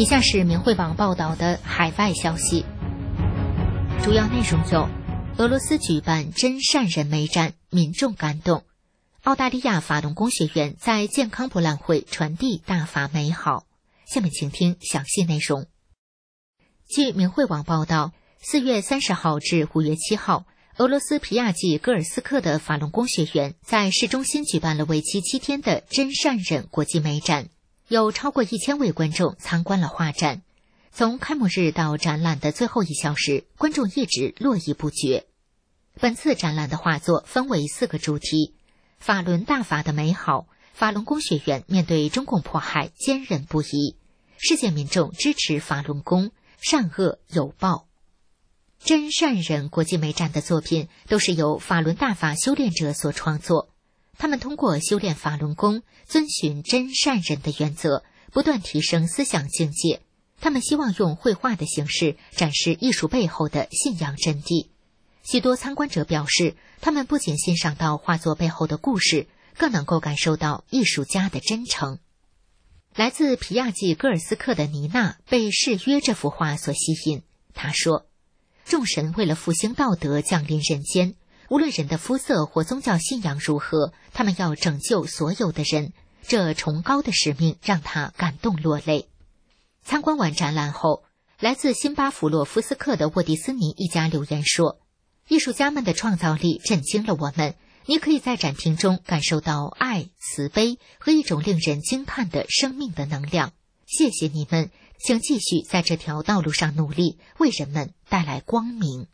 以下是明慧网报道的海外消息，主要内容有：俄罗斯举办真善人美展，民众感动；澳大利亚法轮功学员在健康博览会传递大法美好。下面请听详细内容。据明慧网报道，4月30号至5月7号，俄罗斯皮亚季戈尔斯克的法轮功学员在市中心举办了为期7天的真善人国际美展。有超过1000位观众参观了画展，从开幕日到展览的最后1小时，观众一直络绎不绝。本次展览的画作分为4个主题：法轮大法的美好，法轮功学员面对中共迫害坚韧不移，世界民众支持法轮功，善恶有报。真善人国际美展的作品都是由法轮大法修炼者所创作，他们通过修炼法轮功，遵循真善人的原则，不断提升思想境界。他们希望用绘画的形式展示艺术背后的信仰真谛。许多参观者表示，他们不仅欣赏到画作背后的故事，更能够感受到艺术家的真诚。来自皮亚季戈尔斯克的妮娜被誓约这幅画所吸引。她说，众神为了复兴道德降临人间，无论人的肤色或宗教信仰如何，他们要拯救所有的人，这崇高的使命让他感动落泪。参观完展览后，来自辛巴弗洛夫斯克的沃迪斯尼一家留言说，艺术家们的创造力震惊了我们，你可以在展厅中感受到爱、慈悲和一种令人惊叹的生命的能量。谢谢你们，请继续在这条道路上努力，为人们带来光明。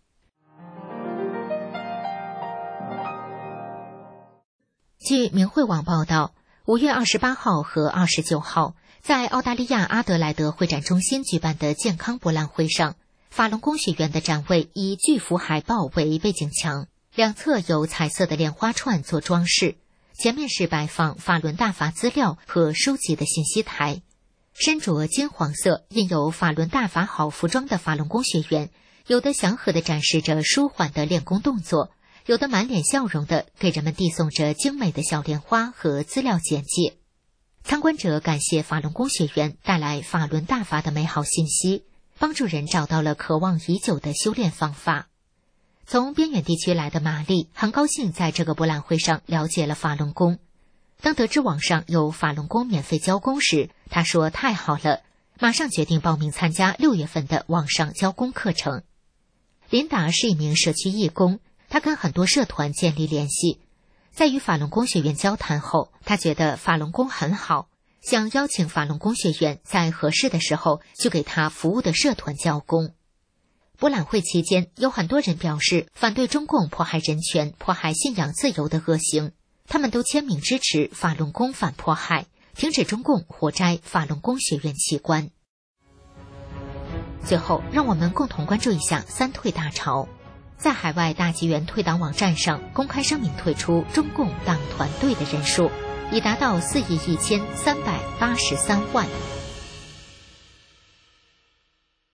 据明慧网报道，5月28号和29号，在澳大利亚阿德莱德会展中心举办的健康博览会上，法轮功学员的展位以巨幅海报为背景墙，两侧有彩色的莲花串做装饰，前面是摆放法轮大法资料和书籍的信息台。身着金黄色印有法轮大法好服装的法轮功学员，有的祥和地展示着舒缓的练功动作，有的满脸笑容地给人们递送着精美的小莲花和资料简介。参观者感谢法轮功学员带来法轮大法的美好信息，帮助人找到了渴望已久的修炼方法。从边远地区来的玛丽很高兴在这个博览会上了解了法轮功。当得知网上有法轮功免费教功时，她说太好了，马上决定报名参加6月份的网上教功课程。琳达是一名社区义工，她跟很多社团建立联系。在与法轮功学员交谈后，她觉得法轮功很好，想邀请法轮功学员在合适的时候去给她服务的社团教功。博览会期间，有很多人表示反对中共迫害人权、迫害信仰自由的恶行，他们都签名支持法轮功反迫害，停止中共活摘法轮功学院器官。最后，让我们共同关注一下三退大潮。在海外大纪元退党网站上公开声明退出中共党团队的人数已达到4亿1383万。